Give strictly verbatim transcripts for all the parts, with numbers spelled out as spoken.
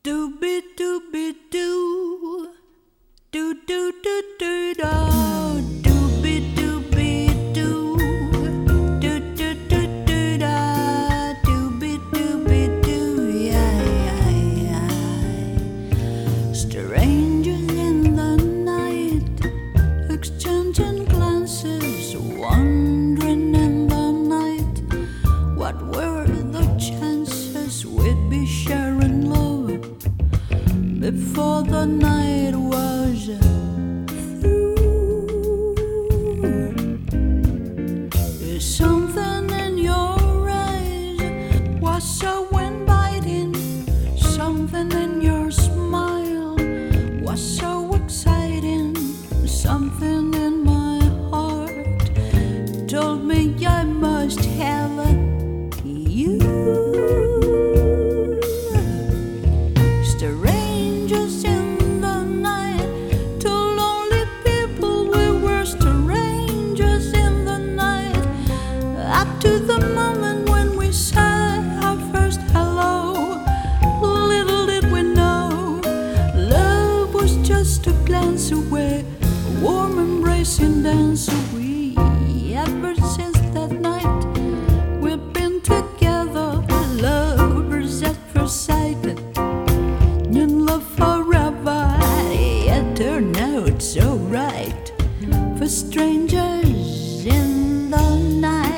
Dooby dooby doo, doo doo doo doo da. Dooby dooby doo, doo doo doo doo da. Dooby dooby doo, yeah yeah yeah. Strangers in the night, exchanging glances, wandering in the night. What were the chances we'd be sharing love before the night was through? There's something in your eyes was so inviting, something in your smile was so exciting, something in my heart told me I must have you. Strangers in the night, two lonely people, we were strangers in the night. Up to the moment when we said our first hello, little did we know love was just a glance away, a warm embracing dance away. Ever since that night, we've been together, lovers at first sight, in love forever. It turned out so right for strangers in the night.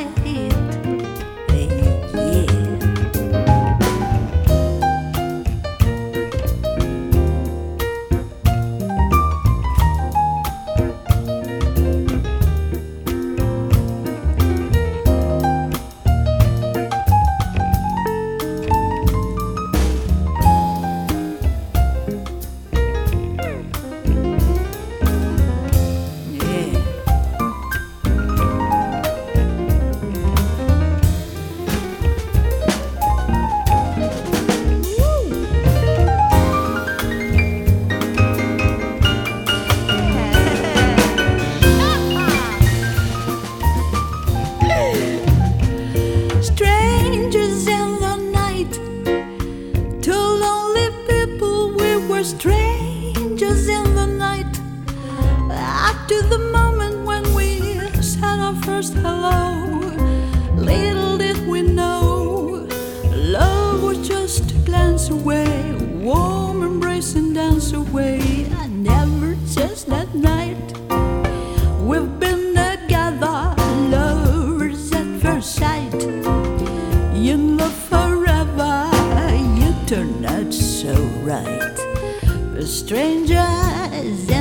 Strangers in the night, two lonely people, we were strangers in the night. Up to the moment when we said our first hello, little did we know love was just a glance away, warm embrace and dance away. And ever since that night, we've been together, lovers at first sight, in love forever. You turned out so right for strangers